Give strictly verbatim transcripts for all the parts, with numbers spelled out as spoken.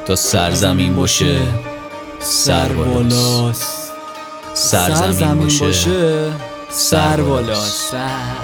تا سرزمین باشه سر بالاست، سرزمین باشه سر بالاست.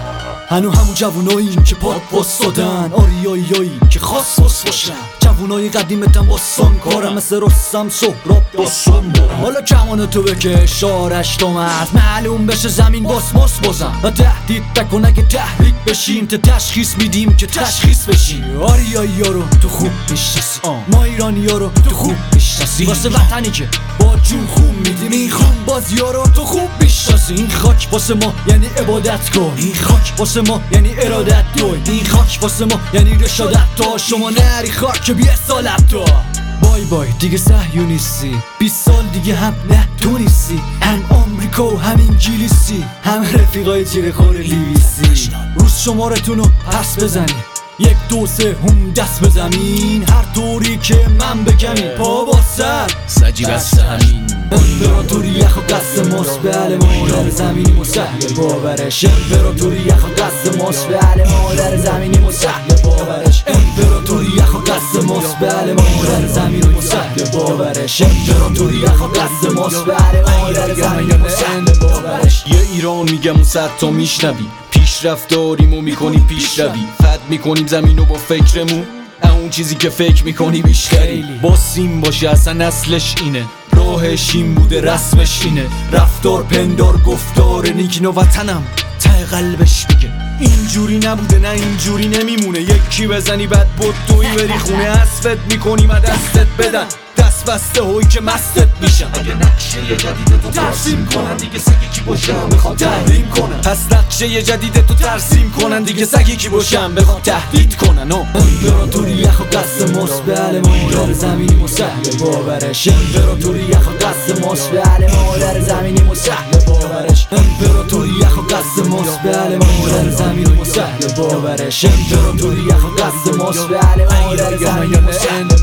هنو همون جووناییم که پاد واسدادن، آریاییایی که خاص واس باشن، جوونای قدیمتن با سانکارم مثل رستم سهراب داستان برم. حالا کمان تو بکش آرش تومت معلوم بشه زمین باس ماس بازم و تهدید نکن اگه تحریک بشیم تا تشخیص میدیم که تشخیص بشیم. آریایی ها رو تو خوب میشناسی، ما ایرانی ها رو تو خوب میشناسی، واسه وطنی که با جون خون میدیم این خون بازی ها رو تو خوب میشناسی. این خاک واسه ما یعنی عبادت کن، این خاک واسه ما یعنی ارادت دوی، این خاک واسه ما یعنی رشادت تا شما نری خاک که بیه سالت تو. بای بای دیگه صهیونیستی، بیست سال دیگه هم نه تو نیستی، هم آمریکا و هم انگلیسی، هم رفیقای تیر خور لیویسی. روز شمارتونو پس بزنی، یک دو سه هم دست به زمین، هر طوری که من بگمی پا با سر سجی بسته همین. امپراتوری یخ و قصد ماست به عل مادر زمینی مسهل باورش، امپراتوری یخ و قصد ماست به عل مادر زمینی مسهل باورش، امپراتوری یخ و قصد ماست به عل مادر زمینی مسهل باورش، امپراتوری یخ و قصد ماست به عل مادر زمینی مسهل باورش. یه ایران میگم و صد تا میشنوی، پیشرفت داریم و میکنیم پیشروی، فد میکنیم زمینو با فکرمون، اون چیزی که فکر میکنی بیشتری. با سیم باشه اصلا اصلش اینه، راهش این بوده رسمش اینه، رفتار پندار گفتار نیک نو وطنم ته قلبش میگه اینجوری نبوده نه اینجوری نمیمونه. یکی بزنی بعد بدوی بری خونه، اسفت میکنیم و دستت بدن دست بسته هایی که مستت میشن. اگه نقشه جدید تو ترسیم کنن دیگه سگی کی باشم بخوام تحریم کنن، پس نقشه جدید تو ترسیم کنن دیگه سگی کی باشم بخوام تهدید کنن. امپراتوری یخ و قصد ماست به عل مادر زمینی مسهل باورش، امپراتوری یخ و قصد ماست به عل مادر زمینی مسهل باورش، امپراتوری یخ و قصد ماست به عل مادر زمینی مسهل باورش، امپراتوری یخ و قصد ماست به عل مادر زمینی مسهل